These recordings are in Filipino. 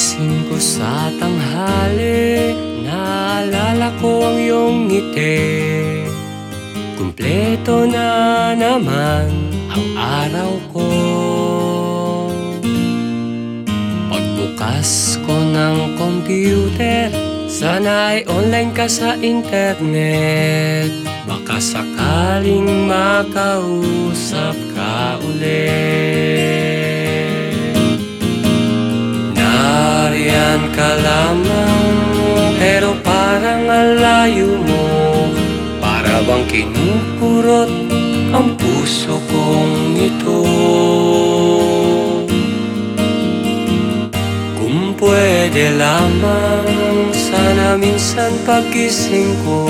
Pagising ko sa tanghali, naalala ko ang iyong ngiti. Kumpleto na naman ang araw ko. Pagbukas ko ng computer, sana ay online ka sa internet. Baka sakaling makausap ka ulit. Nariyan ka lamang, pero parang alayo mo. Para bang kinukurot ang puso kong ito. Kung pwede lamang, sana minsan pagising ko,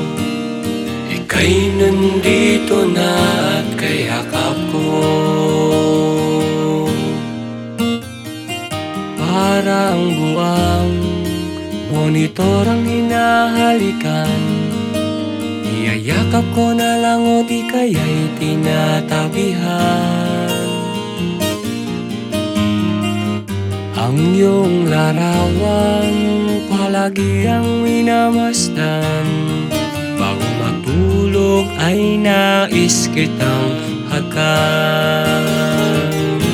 ika'y nandito na at kayakap ko. Parang buwang monitor ang hinahalikan. Iyayakap ko na lang o di kaya'y tinatabihan. Ang iyong larawan palagi ang minamasdan. Bago matulog ay nais kitang hagan.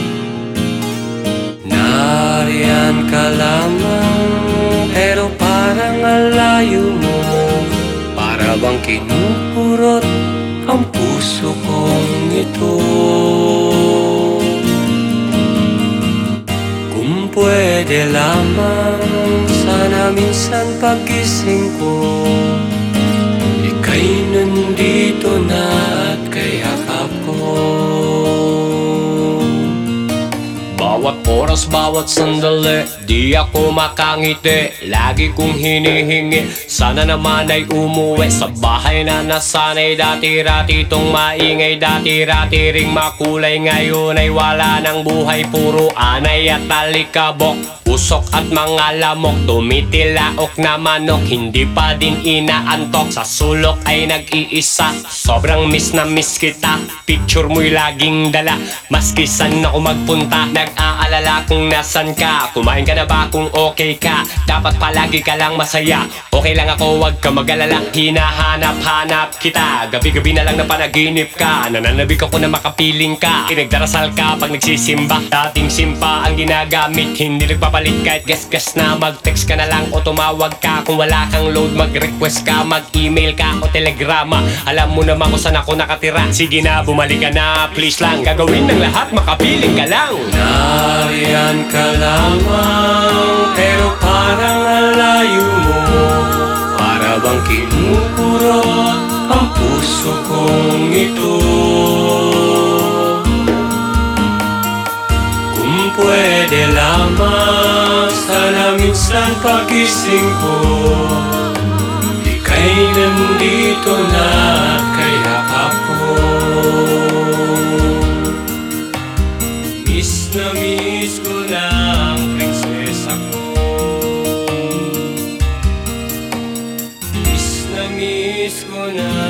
Nariyan ka lamang, pero parang alayo mo. Para bang kinukurot ang puso kong ito. Kung pwede lamang, sana minsan pagising ko, ika'y nandito na at kayakap ko. Bawat oras, bawat sandali, di ako makangiti. Lagi kong hinihingi, sana naman ay umuwi sa bahay na nasanay. Dati-rati itong maingay, dati-rati ring makulay. Ngayon ay wala ng buhay, puro anay at talikabok. Usok at mga lamok, tumitilaok na manok. Hindi pa din inaantok, sa sulok ay nag-iisa. Sobrang miss na miss kita, picture mo'y laging dala. Maski saan ako magpunta, nag-aalala kung nasan ka. Kumain ka na ba kung okay ka? Dapat palagi ka lang masaya. Okay lang ako, wag ka mag-alala. Hinahanap-hanap kita, gabi-gabi na lang na panaginip ka. Nananabik ako na makapiling ka, pinagdarasal ka pag nagsisimba. Dating simpa ang ginagamit, hindi nagpapalit kahit gas-gas na. Mag-text ka na lang o tumawag ka. Kung wala kang load, mag-request ka, mag-email ka o telegrama. Alam mo naman kung saan ako nakatira. Sige na, bumalik ka na, please lang. Gagawin ng lahat, makapiling ka lang. Nariyan ka lamang, pero parang alayo mo. Para bang kinukurot ang puso kong ito. Kung pwede lamang, sana minsan pagising ko, ika'y nandito na at kayakap ko. Miss na miss ko na ang prinsesa ko. Miss na miss ko na